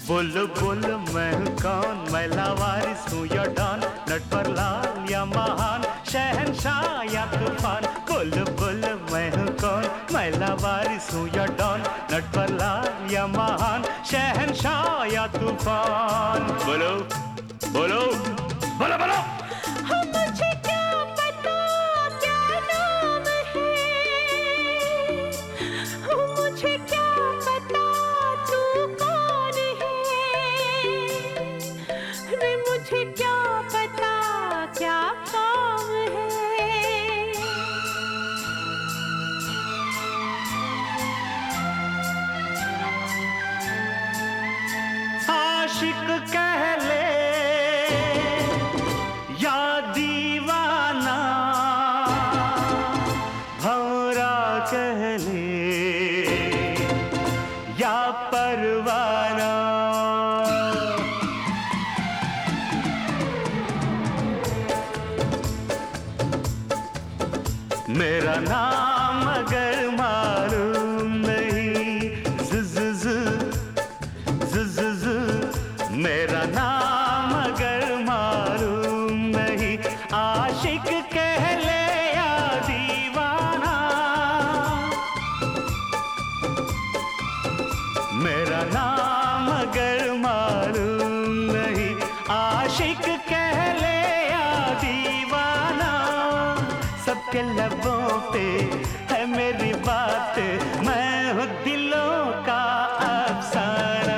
बुलबुल मैं हूँ कौन, मैं लावारिस हूँ या डॉन, नट पर लाल या महान, शहंशाह या तूफान। बुलबुल मैं हूँ कौन, मैं लावारिस हूँ या डॉन, नट पर लाल या महान, शहंशाह या तूफान। बोलो बोलो बोलो बोलो। मुझे क्या पता क्या नाम है, मुझे क्या पता तू कौन है, रे मुझे क्या पता क्या काम है। आशिक कह ले या दीवाना, भंवरा कह ले या परवाना। मेरा नाम अगर मालूम नहीं, मेरा नाम अगर मालूम नहीं, आशिक कह ले या दीवाना। मेरा नाम अगर मालूम नहीं, आशिक कह ले या दीवाना। सबके लबों पे है मेरी बात, मैं हूँ दिलों का अफसाना।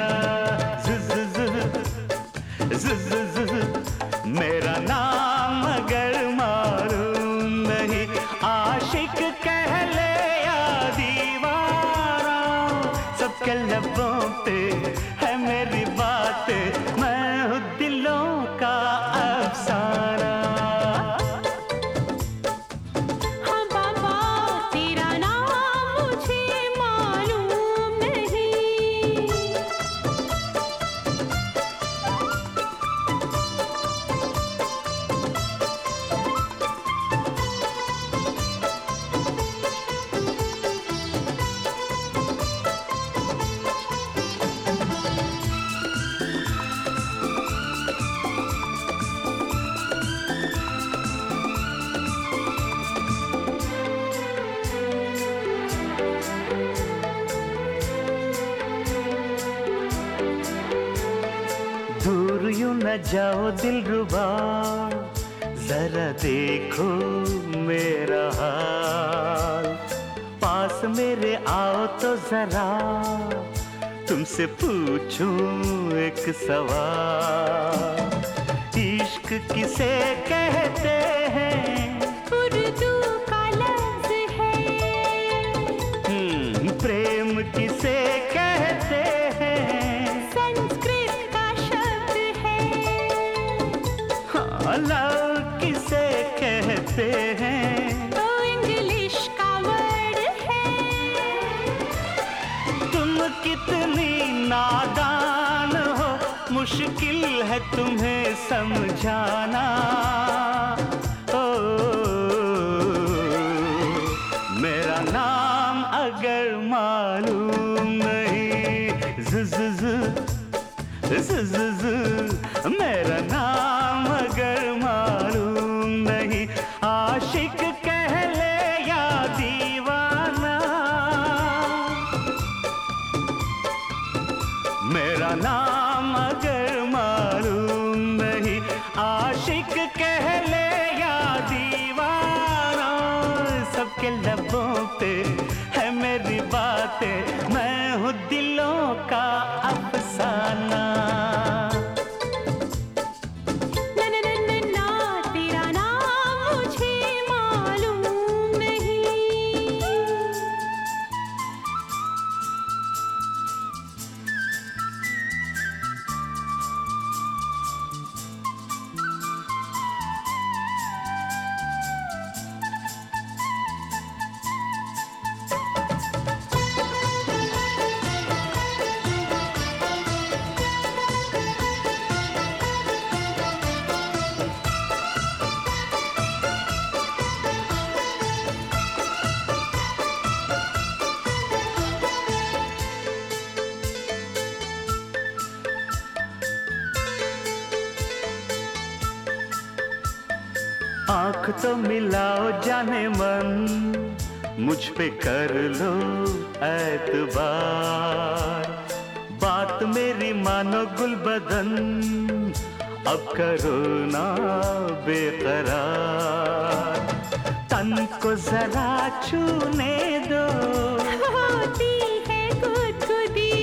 मेरा नाम अगर मालूम नहीं, आशिक कह ले या दीवाना। सबके लबों पे है मेरी बात, मैं हूँ दिलों का अफसाना। हाँ बाबा तेरा नाम मुझे मालूम नहीं। दूर यूं न जाओ दिलरुबा, जरा देखो मेरा हाल। पास मेरे आओ तो जरा तुमसे पूछूं एक सवाल। इश्क किसे कहते हैं, उर्दू का लफ्ज़ है। प्रेम किसे कहते हैं, संस्कृत का शब्द है। हाँ, लव किसे कहते हैं, तो इंग्लिश का वर्ड है। तुम कितनी नादान हो, मुश्किल है तुम्हें समझाना। ओ मेरा नाम अगर मालूम नहीं, मेरा नाम अगर मालूम नहीं, आशिक कह ले या दीवाना। मेरा नाम अगर मालूम नहीं, आशिक कह ले या दीवाना। सबके लबों पे है मेरी बातें, मैं हूँ दिलों का अफसाना। ना ना ना ना ना तेरा नाम मुझे मालूम नहीं। आंख तो मिलाओ जाने मन, मुझ पे कर लो एतबार। बात मेरी मानो गुलबदन, अब करो ना बेकरार। तन को जरा छूने दो, होती है गुदगुदी।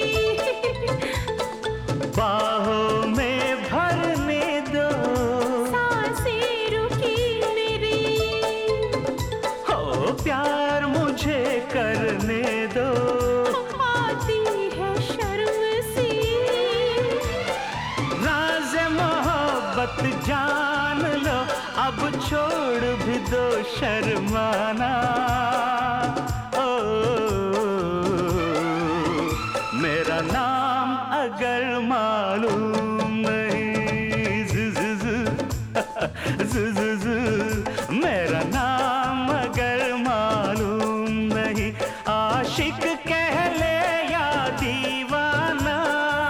बाहों में भरने दो, सांसें रुकी मेरी। हो प्यार मुझे करने दो। आती है शर्म सी, राज़ मोहब्बत जान लो, अब छोड़ भी दो शर्माना। ओ मेरा नाम अगर मालूम नहीं, मेरा नाम अगर मालूम नहीं, आशिक कह ले या दीवाना।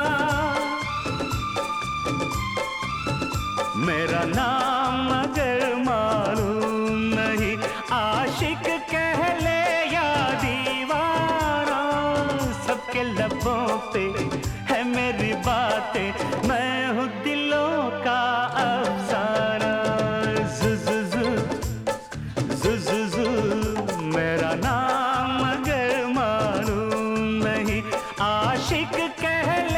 मेरा नाम अगर मालूम नहीं, आशिक कह ले या दीवाना। सबके लबों पे है मेरी बातें, मैं हूँ दिलों का अफसाना। जुजुजु, मेरा नाम अगर मालूम नहीं, आशिक कह ले